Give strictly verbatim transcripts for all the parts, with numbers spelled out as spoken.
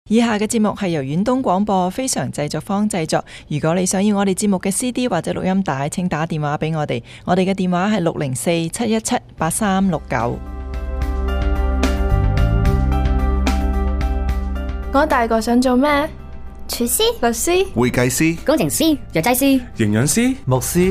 以下嘅節目係由遠東廣播非常製作坊製作。如果你想要我哋節目嘅 C D 或者錄音帶，請打電話俾我哋。我哋嘅電話係六零四七一七八三六九。 我大個想做咩？ 廚師、 律師、 會計師、 工程師、藥劑師、 營養師、 牧師。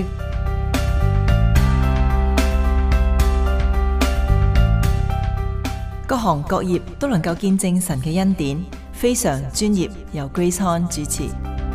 各行各業都能夠見證神嘅恩典，非常專業，由 Grace Han 主持。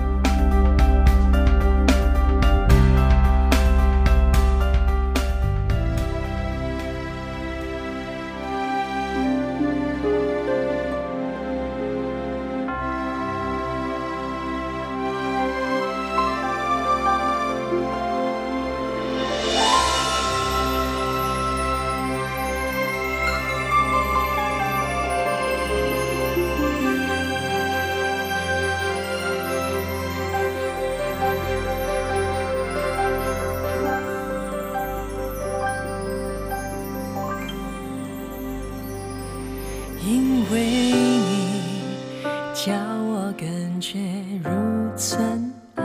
因为你叫我感觉如尘埃，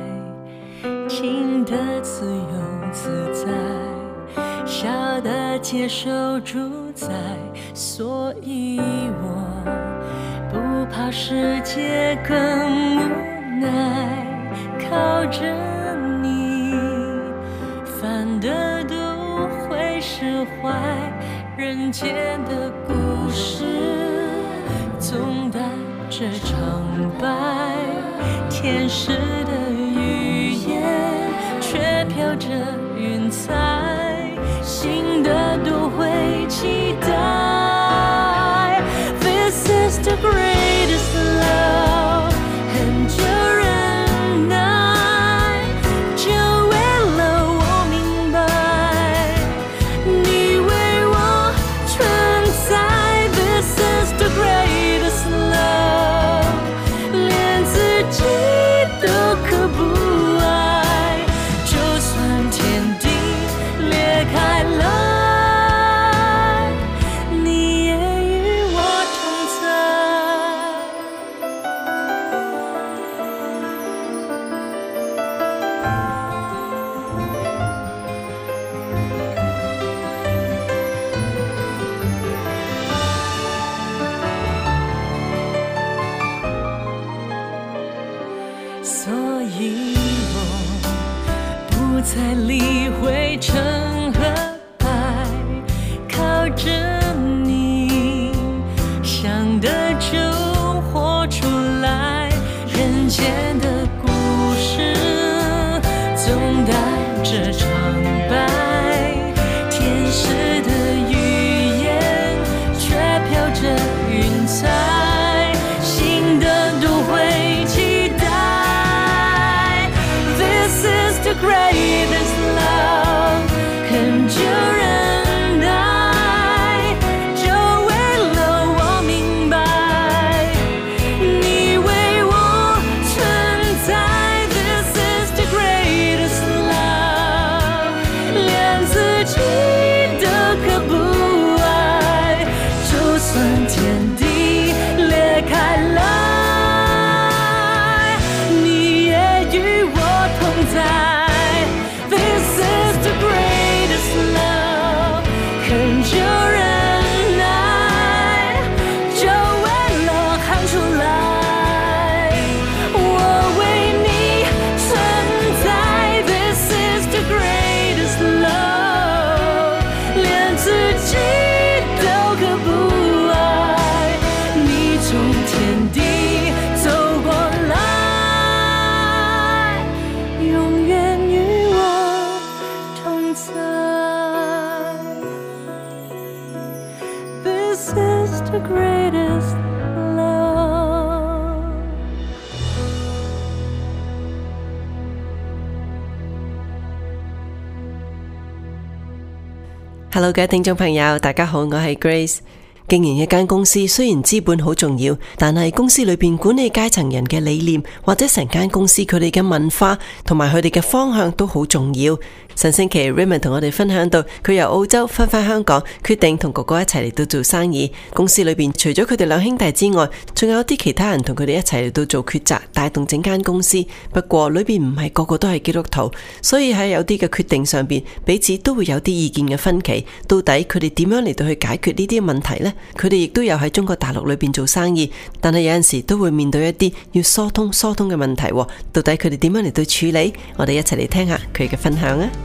轻的自由自在，小的接受主宰，所以我不怕世界更无奈，靠着你，烦的都会释怀，人间的故事总带着长白，天使的语言却飘着云彩，新的都会期待。 This is the greatest love， 很久忍耐，就为了我明白你为我存在。 This is the greatest love， 连自己都可不爱，就算天地裂开来，你也与我同在。所以我不再理会成和败，靠着你，想的就活出来，人间的故事总带着长白，天使的语言却飘着云彩，新的都会期待。 This is the greatest love， 很久忍耐，就为了我明白你为我存在。 This is the greatest love， 连自己都可不爱，就算天地裂开来，你也与我同在。 This is the greatest love， 很久忍耐，就为了喊出来，我为你存在。 This is the greatest love， 连自己都可不爱，你从天地走过来，永远与我同在。 This is the greatest love。 Hello， 各位聽眾朋友，大家好，我係 Grace。 經營一間公司雖然資本好重要，但係公司裏邊管理階層人嘅理念或者成間公司佢哋嘅文化同埋佢哋嘅方向都好重要。上星期 Raymond 同我哋分享到，佢由澳洲返返香港，決定同哥哥一齊嚟到做生意。公司裏邊除咗佢哋兩兄弟之外，仲有啲其他人同佢哋一齊嚟到做抉擇，帶動整間公司。不過裏邊唔係個個都係基督徒，所以喺有啲嘅決定上邊，彼此都會有啲意見嘅分歧。到底佢哋點樣嚟到去解決呢啲問題呢？佢哋亦都有喺中國大陸裏邊做生意，但係有陣時都會面對一啲要疏通疏通嘅問題。到底佢哋點樣嚟到處理？我哋一齊嚟聽下佢嘅分享啊！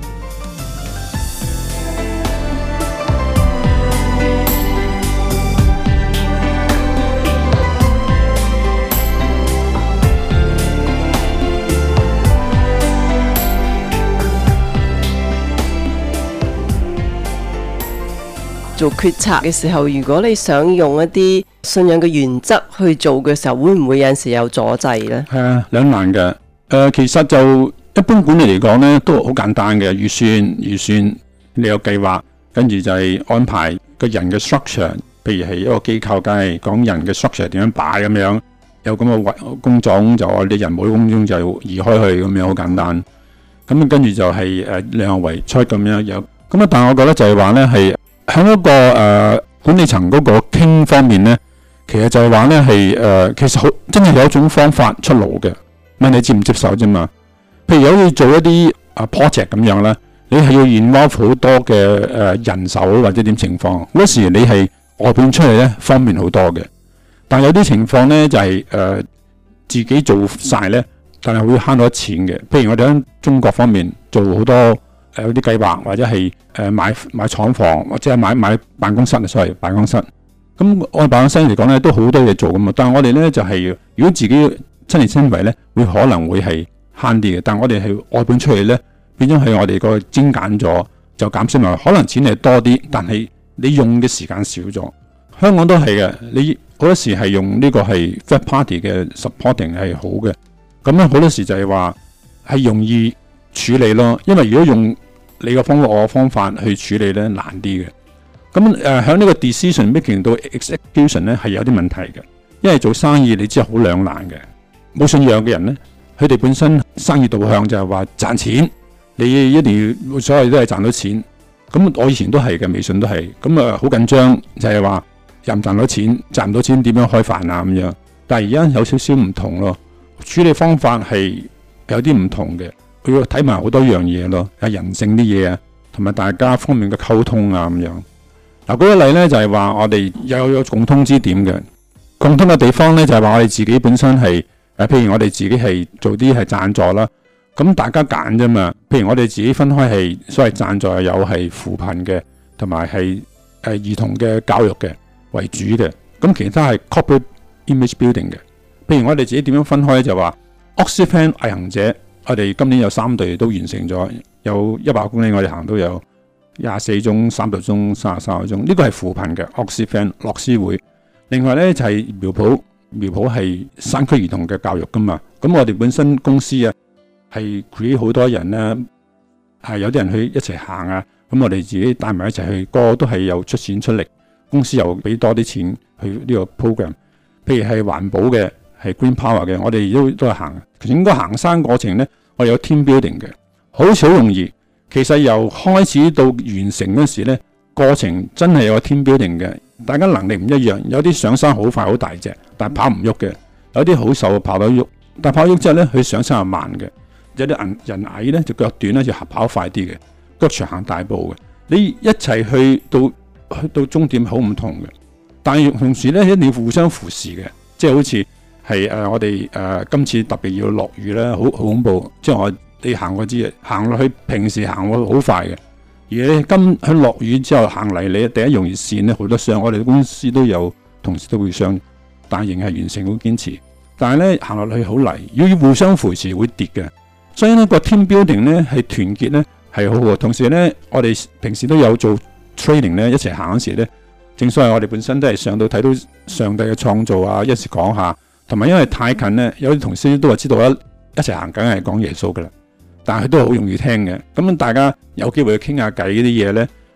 做決策嘅時候，如果你想用一啲信仰嘅原則去做嘅時候，會唔會有陣時有阻滯呢？ 係啊，兩難嘅。誒、呃，其實就一般管理嚟講呢，都好簡單嘅。預算預算，你有計劃，跟住就係安排個人嘅 structure。譬如係一個機構，梗係講人嘅 structure 點樣擺咁樣，有咁嘅工種就我哋人冇工種就移開去咁樣，好簡單。咁跟住就係誒量入為出咁樣有。咁啊，但係我覺得就係話呢係。喺嗰個誒、呃、管理層嗰個傾方面呢，其實就係話呢係誒，其實好真係有一種方法出爐嘅，問你接唔接受啫嘛。譬如好似做一啲啊 project 咁樣啦，你係要 involve 好多嘅誒、呃、人手或者點情況，嗰時你係外判出嚟呢方便好多嘅。但有啲情況呢就係、是、誒、呃、自己做晒呢，但係會慳到錢嘅。譬如我哋喺中國方面做好多。誒有啲計劃或者係誒買買廠房或者係買買辦公室啊，所謂辦公室。咁我哋辦公室嚟講咧，都好多嘢做噶嘛。但係我哋咧就係、是、如果自己親力親為咧，會可能會係慳啲嘅。但係我哋係外判出去咧，變咗係我哋個精簡咗，就減少埋。可能錢係多啲，但係你用嘅時間少咗。香港都係嘅，你好多時係用呢個係 third party 嘅 supporting 係好嘅。咁咧好多時就係話係容易處理咯，因為如果用你個方法我個方法去處理咧，難啲嘅。咁誒喺呢個 decision making 到 execution 咧係有啲問題嘅，因為做生意你知係好兩難嘅。冇信仰嘅人咧，佢哋本身生意導向就係話賺錢，你一定要所謂都係賺到錢。咁我以前都係嘅，微信都係。咁啊好緊張就係話賺唔賺到錢，賺唔到錢點樣開飯啊咁樣。但係而家有少少唔同咯，處理方法係有啲唔同嘅。佢要睇埋好多樣嘢咯，係人性啲嘢啊，同埋大家方面嘅溝通啊咁樣。嗱，舉個例咧就係話我哋有有共通之點嘅，共通嘅地方咧就係話我哋自己本身係誒，譬如我哋自己係做啲係贊助啦，咁大家揀啫嘛。譬如我哋自己分開係所謂贊助有係扶貧嘅，同埋係誒兒童嘅教育嘅為主嘅，咁其他係 corporate image building 嘅。譬如我哋自己點樣分開咧，就話 Oxfam 毅行者。我哋今年有三隊都完成咗，有一百公里我哋行都有廿四鐘、三十鐘、三十三個鐘。呢個係扶貧嘅 Oxfam 樂施會。另外呢，就係、是、苗圃，苗圃係山區兒童嘅教育噶嘛。咁我哋本身公司啊係 create 好多人呢，係有啲人去一齊行啊。咁我哋自己帶埋一齊去，個個都係有出錢出力，公司又俾多啲錢去呢個 program。譬如係環保嘅，係 Green Power 嘅，我哋都都係行。整個行山過程呢，我哋有 team building 嘅，好似好容易。其實由開始到完成嗰時呢，過程真係有個 team building 嘅。大家能力唔一樣，有啲上山好快好大隻，但係跑唔喐嘅；有啲好瘦跑到喐，但係跑喐之後呢，佢上山係慢嘅。有啲人人矮呢，就腳短呢，就跑快啲嘅，腳長行大步嘅。你一齊去到去到終點好唔同嘅，但係同時呢，一定要互相扶持嘅，即係好似。係誒、呃，我哋誒、呃、今次特別要落雨咧，好好恐怖。即係我你行過知，行落去平時行會好快嘅，而你今喺落雨之後行嚟，你第一容易跣咧，好多傷。我哋公司都有同事都會傷，但係仍係完成好堅持。但係咧行落去好泥，如果要互相扶持會跌嘅。所以呢個 team building 咧係團結咧係好好。同時咧，我哋平時都有做 training 咧，一齊行嗰時咧，正所謂我哋本身都係上到睇到上帝嘅創造啊，一時講下。同埋因為太近咧，有啲同事都話知道一一齊行緊係講耶穌噶啦，但係佢都好容易聽嘅。咁大家有機會去傾下偈呢啲嘢咧，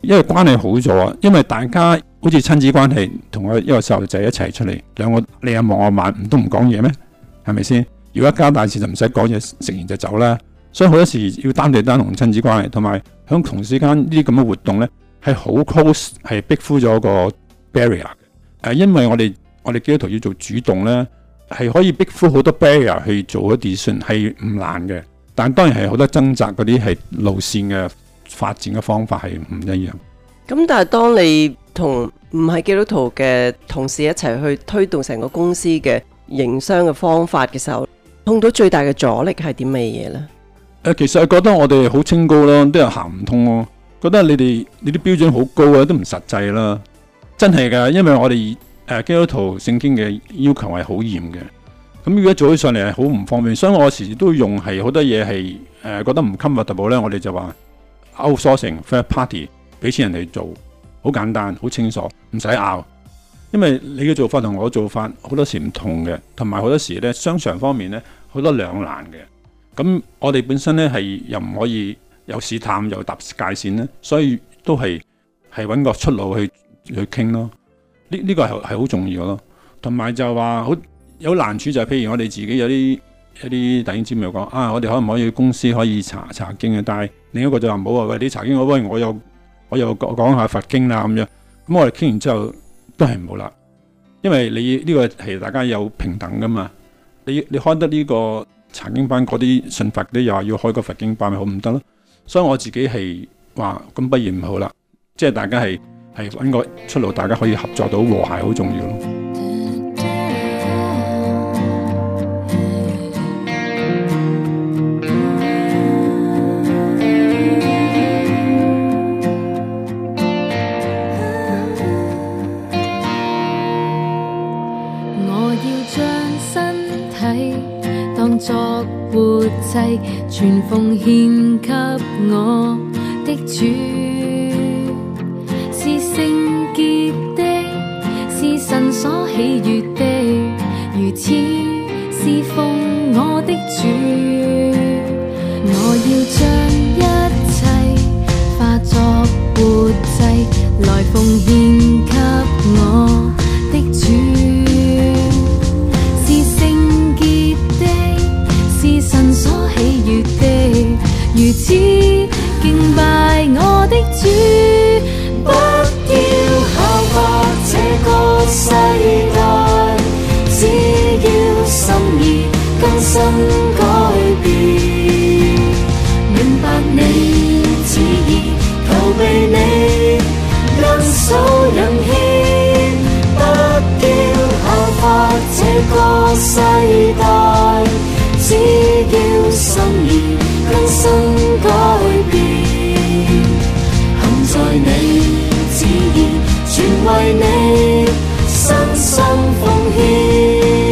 因為關係好咗啊，因為大家好似親子關係，同我一個細路仔一齊出嚟，兩個你眼望我眼，唔都唔講嘢咩？係咪先？如果一家大事就唔使講嘢，食完就走啦。所以好多時要單對單同親子關係，同埋響同時間呢啲咁嘅活動咧，係好 close， 係逼呼咗個 barrier 嘅。誒，因為我哋我哋基督徒要做主動咧，係可以逼呼好多 barrier 去做一啲 decision， 係唔難嘅。但當然係好多掙扎嗰啲係路線嘅發展嘅方法係唔一樣。 咁但係當你同唔係基督徒嘅同事一齊去推動成個公司嘅營商嘅方法嘅時候，碰到最大嘅阻力係啲咩嘢呢？ 誒，其實係覺得我哋好清高咯，都係行唔通咯。覺得你哋你啲標準好高啊，都唔實際啦。真係㗎，因為我哋誒基督徒聖經嘅要求係好嚴嘅。咁如果做起上嚟係好唔方便，所以我時時都用係好多嘢係誒覺得唔 comfortable 咧，我哋就話 outsourcing third party 俾錢人哋做，好簡單，好清楚，唔使拗。因為你嘅做法同我嘅做法好多時唔同嘅，同埋好多時咧商場方面咧好多兩難嘅。咁我哋本身咧係又唔可以有試探又搭界線咧，所以都係係揾個出路去去傾咯。呢呢、呢個係係好重要咯。同埋就話好有難處就係、是、譬如我哋自己有啲有啲弟兄姊妹講啊，我哋可唔可以公司可以查查經嘅？但係另一個就話唔好啊，喂，你查經我喂我又我又講講下佛經啦咁樣。咁我哋傾完之後都係唔好啦，因為你呢、呢個係大家有平等噶嘛。你你開得呢個查經班，嗰啲信佛啲又話要開個佛經班，咪好唔得咯。所以我自己係話咁不如唔好啦，即係大家係係揾個出路，大家可以合作到和諧，好重要咯。 作活祭，全奉獻給我的主，是聖潔的，是神所喜悅的，如此侍奉我的主。我要將一切化作活祭，來奉獻給我的主。神所喜悅的，如此敬拜我的主。不要效法這個世代，只要心意更新改變，明白你旨意，求被你人手引牽。不要效法這個世代，只要心意更新改變，行在你旨意，全為你身心奉獻。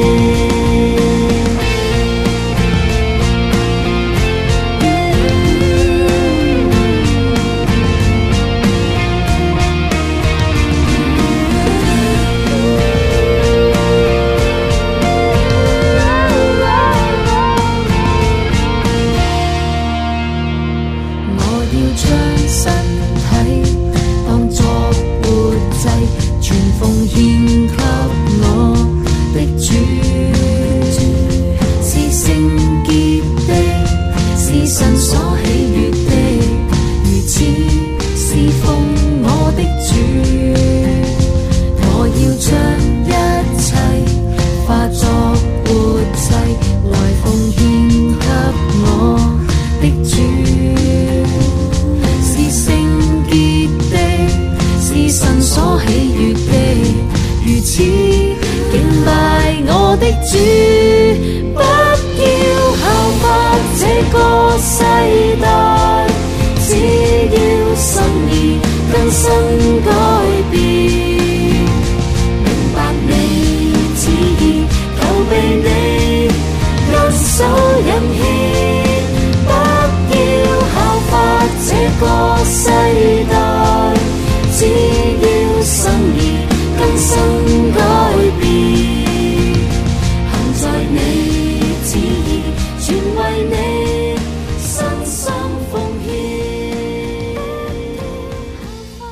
主，不要效法這個世代，只要心意更新改變，明白你旨意，求被你人手引牽。不要效法這個世代，只要心意更新改變。為你身心奉獻。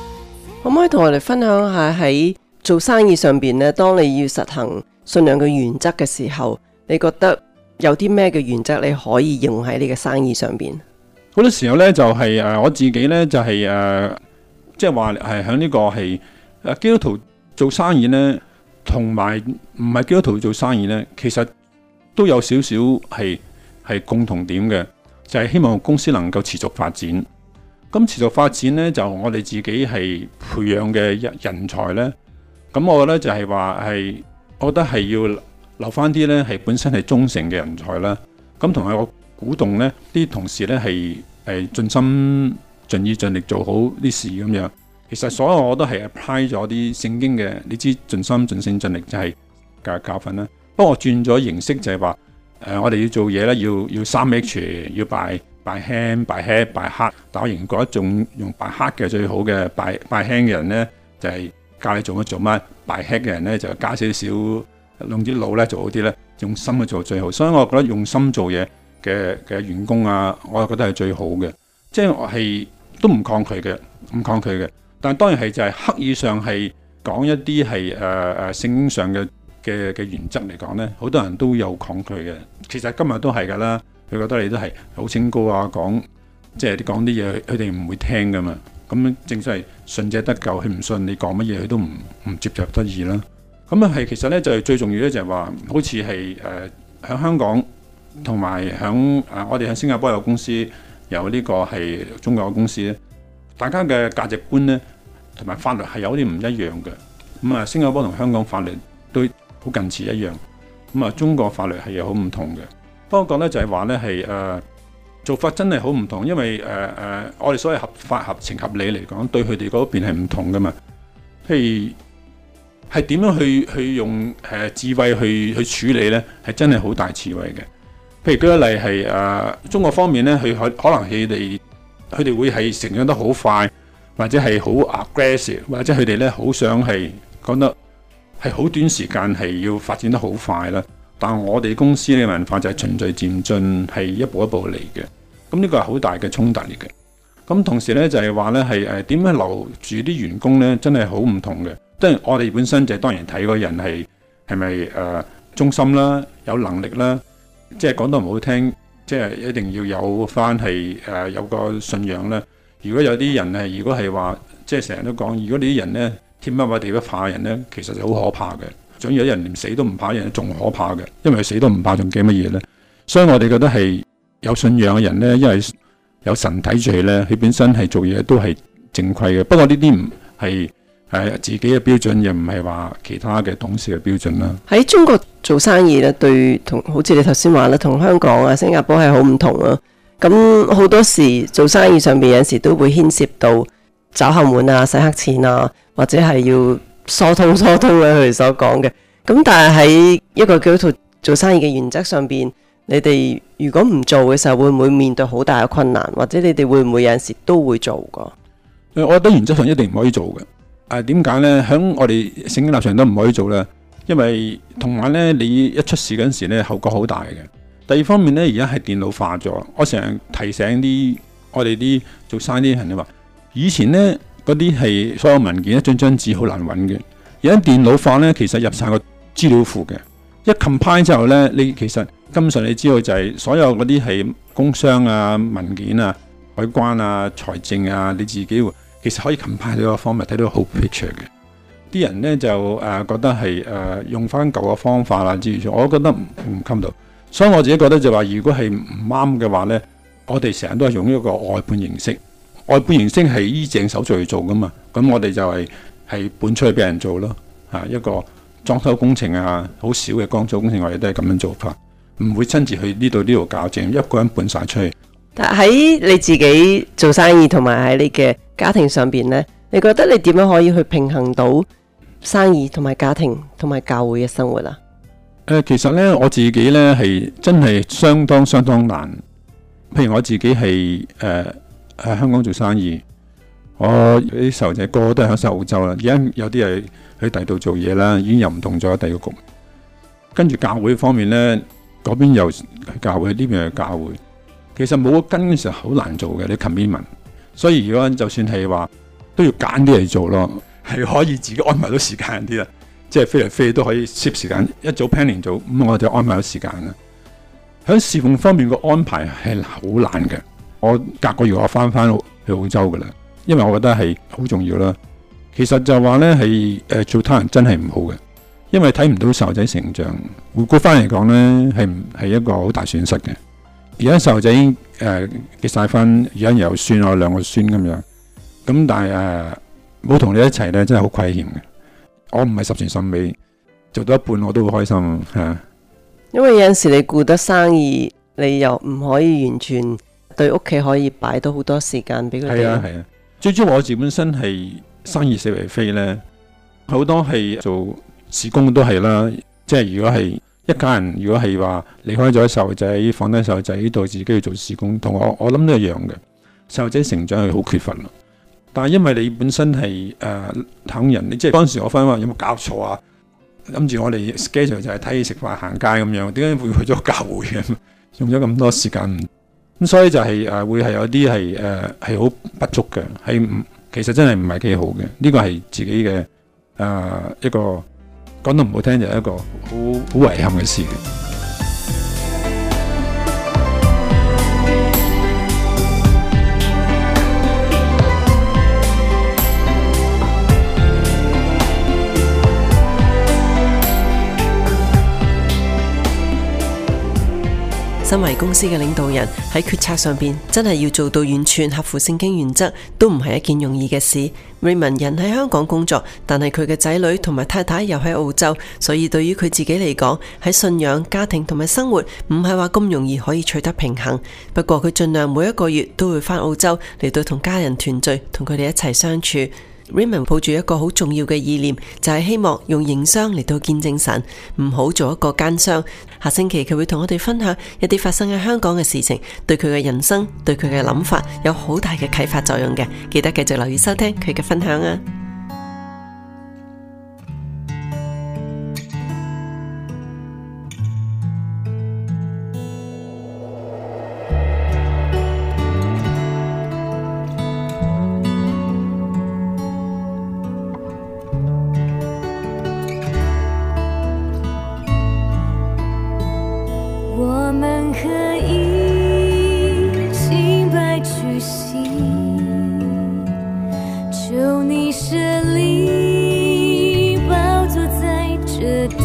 同我哋分享下喺做生意上邊呢，當你要實行信仰嘅原則嘅時候，你覺得有啲咩嘅原則你可以用喺你嘅生意上邊？ 好多時候呢，就係、是、誒我自己呢，就係誒即係話係喺呢個係誒基督徒做生意呢，同埋唔係基督徒做生意呢，其實都有少少係係共同點嘅，就係、是、希望公司能夠持續發展。咁持續發展呢，就我哋自己係培養嘅人人才呢。咁我覺得就係話係，我覺得係要留翻啲呢係本身係忠誠嘅人才啦。咁同埋我鼓動呢啲同事呢係誒盡心盡意盡力做好啲事咁樣。其實所有我都係 apply 咗啲聖經嘅，你知盡心盡性盡力就係教教訓啦。不過我轉咗形式就係話誒，我哋要做嘢呢，要要三 H， 要拜。by hand by head by heart， 但我仍然覺得仲用 by heart 嘅最好嘅 by by hand 嘅人呢，就係、是、教你做乜做乜 by head 嘅人呢，就加少少用啲腦咧做好啲咧，用心去做最好。所以我覺得用心做嘢嘅嘅員工啊，我覺得係最好嘅。即係我係都唔抗拒嘅，唔抗拒嘅。但係當然係就係刻意上係講一啲係誒誒聖經上嘅嘅嘅原則嚟講呢，好多人都有抗拒嘅。其實今日都係㗎啦。佢覺得你都係好清高啊，講即係啲講啲嘢，佢哋唔會聽噶嘛。咁正所謂信者得救，佢唔信你講乜嘢，佢都唔唔接受得意啦。咁啊係其實咧就係、是、最重要咧，就係話好似係誒喺香港同埋喺誒我哋喺新加坡有公司，有呢個係中國嘅公司咧，大家嘅價值觀咧同埋法律係有啲唔一樣嘅。咁啊，新加坡同香港法律都好近似一樣，咁啊中國法律係有好唔同嘅。不過講咧就係話咧係誒做法真係好唔同，因為誒誒、呃、我哋所謂合法合情合理嚟講，對佢哋嗰邊係唔同噶嘛。譬如係點樣去去用誒、呃、智慧去去處理咧，係真係好大智慧嘅。譬如舉個例係誒、呃、中國方面咧，佢可可能佢哋佢哋會係成長得好快，或者係好 aggressive， 或者佢哋咧好想係講得係好短時間係要發展得好快啦。但我哋公司嘅文化就係循序漸進，係一步一步嚟嘅。咁呢個係好大嘅衝突嚟嘅。咁同時咧就係話咧係誒點樣留住啲員工咧，真係好唔同嘅。即係我哋本身就係當然睇個人係係咪誒忠心啦，有能力啦。即係講得唔好聽，即係一定要有翻係誒有個信仰啦。如果有啲人係如果係話即係成日都講，如果你啲人咧天不怕地不怕嘅人咧，其實就好可怕嘅。總有人連死都唔怕嘅人仲可怕嘅，因為死都唔怕，仲驚乜嘢呢？所以我哋覺得係有信仰嘅人呢，因為有神睇住佢呢，佢本身係做嘢都係正規嘅。不過呢啲唔係係自己嘅標準，又唔係話其他嘅董事嘅標準啦。 喺中國做生意呢，對同好似你頭先話啦，同香港啊、新加坡係好唔同啊。咁好多時做生意上邊有時都會牽涉到找後門啊、洗黑錢啊，或者係要疏通疏通咧，佢哋所講嘅。咁但係喺一個基督徒做生意嘅原則上邊，你哋如果唔做嘅時候，會唔會面對好大嘅困難？或者你哋會唔會有陣時都會做噶？ 我覺得原則上一定唔可以做嘅。誒點解呢？喺我哋聖經立場都唔可以做咧，因為同埋呢，你一出事嗰陣時咧，後果好大嘅。第二方面呢，而家係電腦化咗。我成日提醒啲我哋啲做生意啲人咧話，以前呢。嗰啲係所有文件一張張紙好難揾嘅，而家電腦化呢，其實入晒個資料庫嘅，一 compile 之後呢，你其實根本上你知道就係所有嗰啲係工商啊、文件啊、海關啊、財政啊，你自己會其實可以 compile 到個方法睇到好 picture 嘅。啲人呢就誒、呃、覺得係誒、呃、用翻舊嘅方法啦之類，我覺得唔唔襟到，所以我自己覺得就話如果係唔啱嘅話呢，我哋成日都係用一個外判形式。外判形式係依正手續去做噶嘛，咁我哋就係係搬出去俾人做咯，啊一個裝修工程啊，好少嘅裝修工程我哋都係咁樣做法，唔會親自去呢度呢度搞正，一個人搬晒出去。 但喺你自己做生意同埋喺你嘅家庭上邊呢，你覺得你點樣可以去平衡到生意同埋家庭同埋教會嘅生活啊？ 誒、呃，其實呢，我自己呢係真係相當相當難。譬如我自己係誒。呃喺香港做生意，我啲細路仔個個都係喺澳洲啦。而家有啲係喺第度做嘢啦，已經又唔同咗第二個局。跟住教會方面呢，嗰邊又係教會，呢邊係教會。其實冇個根嘅時候好難做嘅，你 commitment。所以如果就算係話都要揀啲嚟做咯。 係可以自己安排到時間啲啦，即係飛嚟飛去都可以攝時間，一早 planning 做，咁我就安排到時間啦。喺侍奉方面個安排係好難嘅，我隔個月我翻翻去澳洲噶啦，因為我覺得係好重要啦。其實就話咧係誒做他人真係唔好嘅，因為睇唔到細路仔成長。回顧翻嚟講咧係係一個好大損失嘅。而家細路仔已經誒結晒婚，而家有孫，我有兩個孫咁樣，咁但係誒冇同你一齊咧真係好虧欠嘅。我唔係十全十美，做到一半我都好開心嚇。 因為有陣時你顧得生意，你又唔可以完全對屋企可以擺到好多時間俾佢哋。 係啊係啊，最主要我自己本身係生意四圍飛咧，好多係做事工都係啦。即係如果係一家人，如果係話離開咗細路仔，放低細路仔呢度自己去做事工，同我我諗都一樣嘅。細路仔成長係好缺乏啦。但係因為你本身係誒等人，你即係嗰陣時我翻話有冇搞錯啊？諗住我哋 schedule 就係睇戲食飯行街咁樣，點解會去咗教會嘅？用咗咁多時間，咁所以就係、是、誒、呃、會係有啲係誒係好不足嘅，係唔其實真係唔係幾好嘅。呢個係自己嘅誒、呃、一個講得唔好聽就係一個好好遺憾嘅事。 身為公司嘅領導人，喺決策上邊真係要做到完全合乎聖經原則，都唔係一件容易嘅事。Raymond 人喺香港工作，但係佢嘅仔女同埋太太又喺澳洲，所以對於佢自己嚟講，喺信仰、家庭同埋生活唔係話咁容易可以取得平衡。不過佢盡量每一個月都會返澳洲嚟到同家人團聚，同佢哋一齊相處。Raymond 抱住一個好重要嘅意念，就係希望用營商嚟到見證神，唔好做一個奸商。下星期佢會同我哋分享一啲發生喺香港嘅事情，對佢嘅人生、對佢嘅諗法有好大嘅啟發作用嘅。記得繼續留意收聽佢嘅分享啊！ 我們可以敬拜屈膝，求你設立寶座在這地。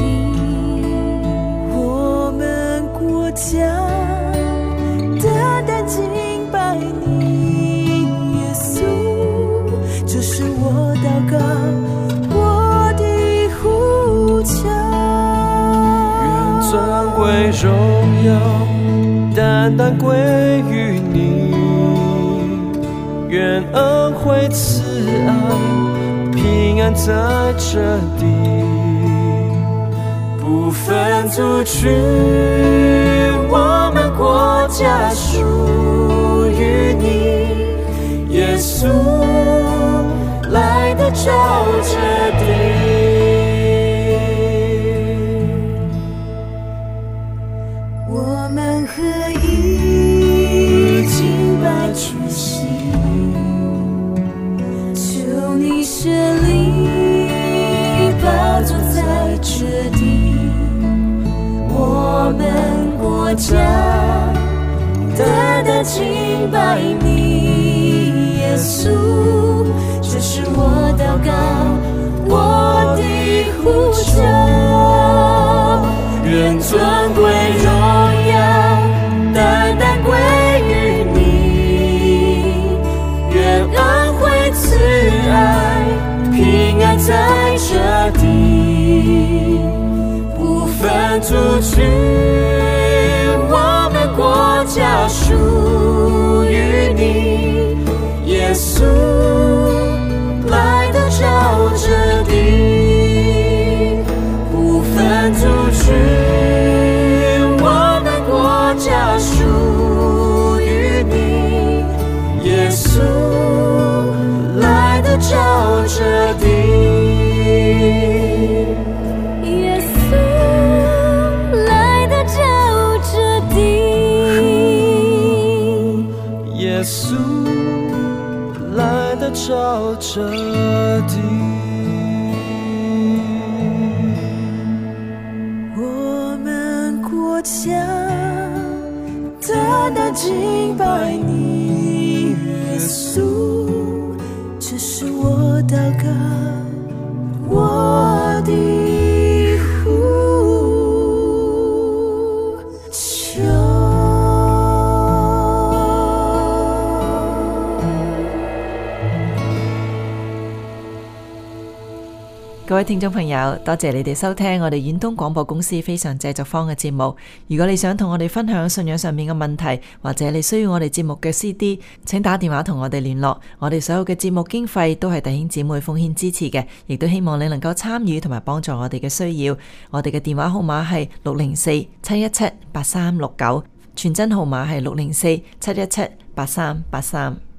我們國家單單敬拜你，耶穌，這是我禱告，我的呼求。願尊貴榮耀單單歸於你，願恩惠慈愛平安在這地，不分族群，我們國家屬於你，耶穌來得照這地。我們可以敬拜屈膝，求你設立寶座在這地。我們國家單單敬拜你，耶穌，這是我禱告，我的呼求。願尊貴榮耀單單歸於你，願恩惠慈愛平安在這地，不分族群，我們國家屬於你，耶穌來得照這地，不分族群，我們國家屬於你，耶穌來得照這地，耶穌來得照這地，耶穌來得照這地。 我家，单单敬拜你，耶稣，这是我祷告，我的呼求。 各位聽眾朋友，多謝你哋收聽我哋遠東廣播公司非常製作坊嘅節目。如果你想同我哋分享信仰上面嘅問題，或者你需要我哋節目嘅 C D， 請打電話同我哋聯絡。我哋所有嘅節目經費都係弟兄姊妹奉獻支持嘅，亦都希望你能夠參與同埋幫助我哋嘅需要。我哋嘅電話號碼係六零四七一七八三六九，傳真號碼係六零四七一七八三八三。